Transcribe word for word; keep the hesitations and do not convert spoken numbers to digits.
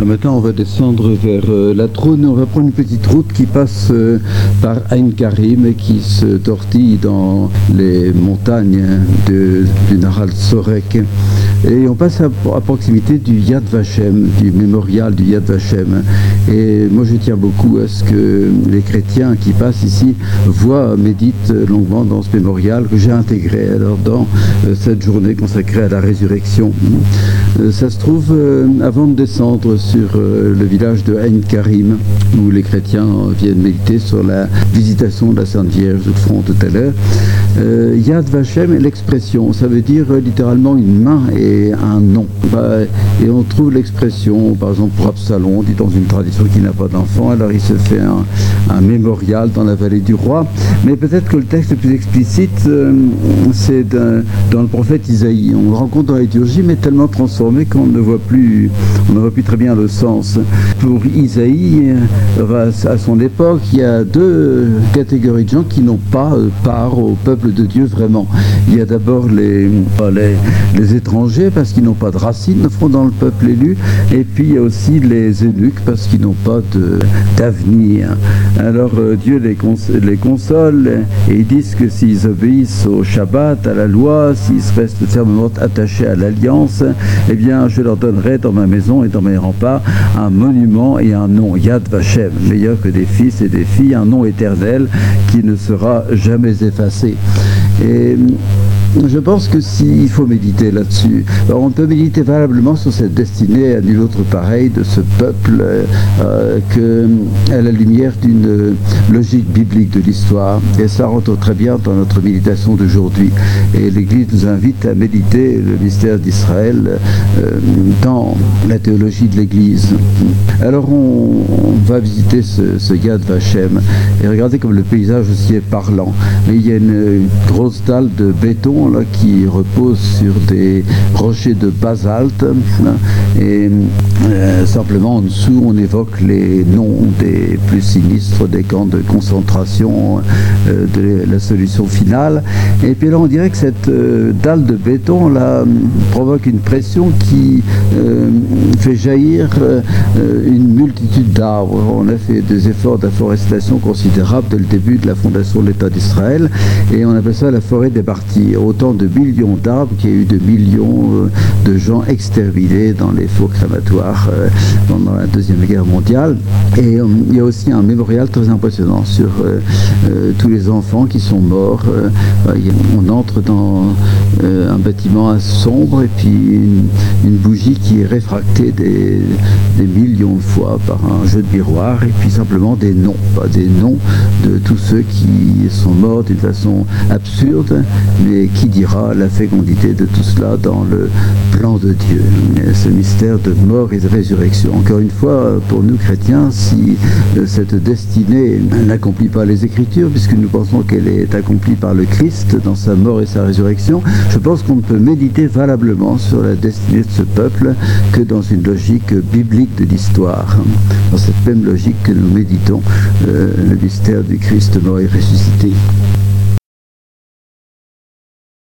Maintenant, on va descendre vers euh, la Trône. On va prendre une petite route qui passe euh, par Ein Karim et qui se tortille dans les montagnes de, du Naral Sorek. Et on passe à, à proximité du Yad Vashem, du mémorial du Yad Vashem. Et moi, je tiens beaucoup à ce que les chrétiens qui passent ici voient, méditent longuement dans ce mémorial que j'ai intégré alors dans euh, cette journée consacrée à la résurrection. Euh, ça se trouve euh, avant de descendre sur euh, le village de Ein Karim, où les chrétiens viennent méditer sur la visitation de la Sainte Vierge, nous le ferons tout à l'heure. Euh, Yad Vashem est l'expression, ça veut dire euh, littéralement une main et un nom. Bah, et on trouve l'expression, par exemple pour Absalom, dit dans une tradition qui n'a pas d'enfant, alors il se fait un, un mémorial dans la vallée du roi. Mais peut-être que le texte le plus explicite, euh, c'est dans le prophète Isaïe. On le rencontre dans la liturgie, mais tellement transformé qu'on ne voit plus, on ne voit plus très bien le sens. Pour Isaïe, euh, à son époque, il y a deux catégories de gens qui n'ont pas euh, part au peuple de Dieu vraiment. Il y a d'abord les, les, les étrangers parce qu'ils n'ont pas de racines dans le peuple élu, et puis il y a aussi les eunuques parce qu'ils n'ont pas d'avenir. Alors euh, Dieu les, cons les console et ils disent que s'ils obéissent au Shabbat, à la loi, s'ils restent fermement attachés à l'alliance, eh bien je leur donnerai dans ma maison et dans mes remparts un monument et un nom, Yad Vashem, meilleur que des fils et des filles, un nom éternel qui ne sera jamais effacé. Et je pense que s'il faut méditer là-dessus, on peut méditer valablement sur cette destinée à nul autre pareil de ce peuple euh, que à la lumière d'une logique biblique de l'histoire. Et ça rentre très bien dans notre méditation d'aujourd'hui. Et l'Église nous invite à méditer le mystère d'Israël euh, dans la théologie de l'Église. Alors on, on va visiter ce, ce Yad Vashem et regardez comme le paysage aussi est parlant. Mais il y a une, une grosse dalle de béton là, qui repose sur des rochers de basalte hein, et euh, simplement en dessous on évoque les noms des plus sinistres des camps de concentration euh, de la solution finale. Et puis là on dirait que cette euh, dalle de béton là provoque une pression qui euh, fait jaillir euh, une multitude d'arbres. On a fait des efforts d'afforestation considérables dès le début de la fondation de l'État d'Israël et on appelle ça la forêt des martyrs. Autant de millions d'arbres qu'il y a eu de millions euh, de gens exterminés dans les fours crématoires euh, pendant la Deuxième Guerre mondiale. Et euh, il y a aussi un mémorial très impressionnant sur euh, euh, tous les enfants qui sont morts. Euh, on entre dans euh, un bâtiment sombre et puis une, une bougie qui est réfractée des, des millions de fois par un jeu de miroir et puis simplement des noms, pas des noms de tous ceux qui sont morts d'une façon absurde, mais qui dira la fécondité de tout cela dans le plan de Dieu, ce mystère de mort et de résurrection. Encore une fois, pour nous chrétiens, si cette destinée n'accomplit pas les Écritures, puisque nous pensons qu'elle est accomplie par le Christ dans sa mort et sa résurrection, je pense qu'on ne peut méditer valablement sur la destinée de ce peuple que dans une logique biblique de l'histoire, dans cette même logique que nous méditons euh, le mystère du Christ mort et ressuscité.